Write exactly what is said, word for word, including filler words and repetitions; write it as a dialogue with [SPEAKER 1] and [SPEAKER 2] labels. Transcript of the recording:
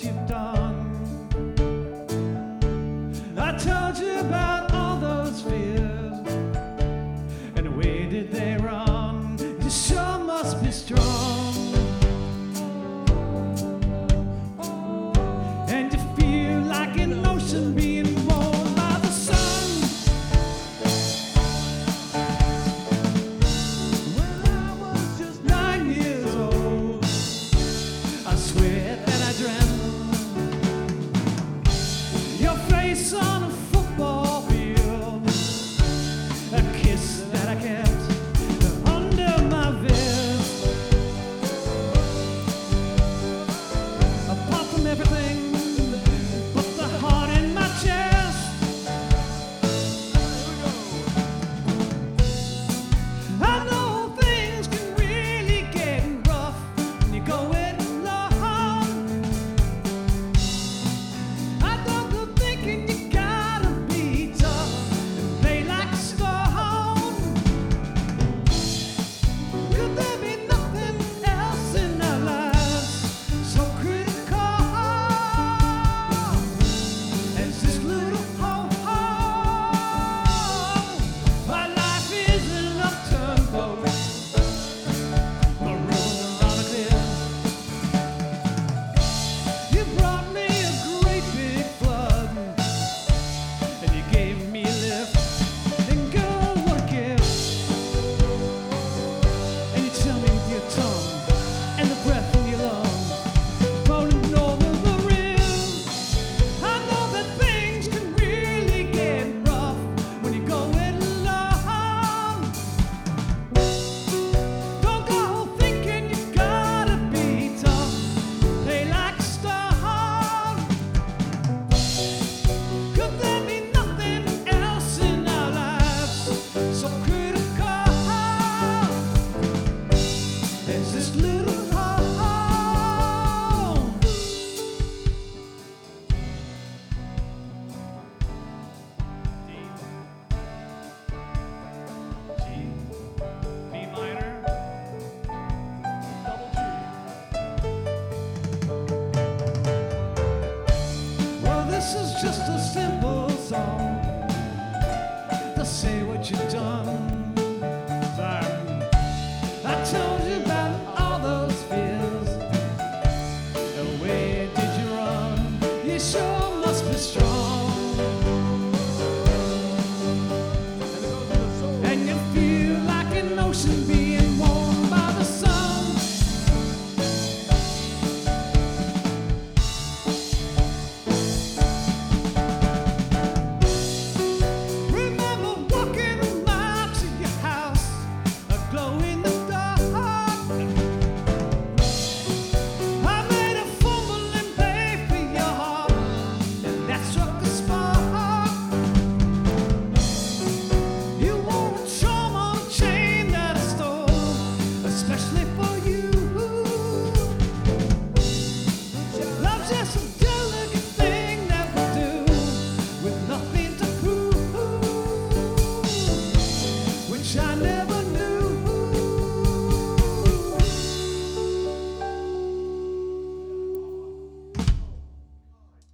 [SPEAKER 1] you've done. I told you about all those fears, and where did they run? You sure must be strong, and you feel like an ocean being warmed by the sun. When I was just nine years old, I swear that I dreamt your face on a football field, a kiss that I kept under my vest. Apart from everything but the heart in my chest, I know things can really get rough when you go it alone. I don't go thinking you gotta be tough and play like a stone. Could there be nothing else in our lives so critical as this little home? My life is an upturned boat, marooned on a cliff. You brought me a great big flood, and you gave me a lift. And girl, what a gift! And you tell me with your tongue and the breath in your lungs, rolling over the rim. I know that things can really get rough when you go it alone. Don't go thinking you gotta be tough, play like a stone. Could there be nothing else in our lives so critical as this little home? D, G, B minor, double G. Well, this is just a simple song to say what you've done. I told you about all those fears, and where did you run? You sure must be strong, and you feel like an ocean being warmed by the sun. Remember walking a mile to your house, a glow in the dark. I made a fumble and play for your heart, and that struck a spark. You wore a charm on a chain that I stole, especially for you. Love's just a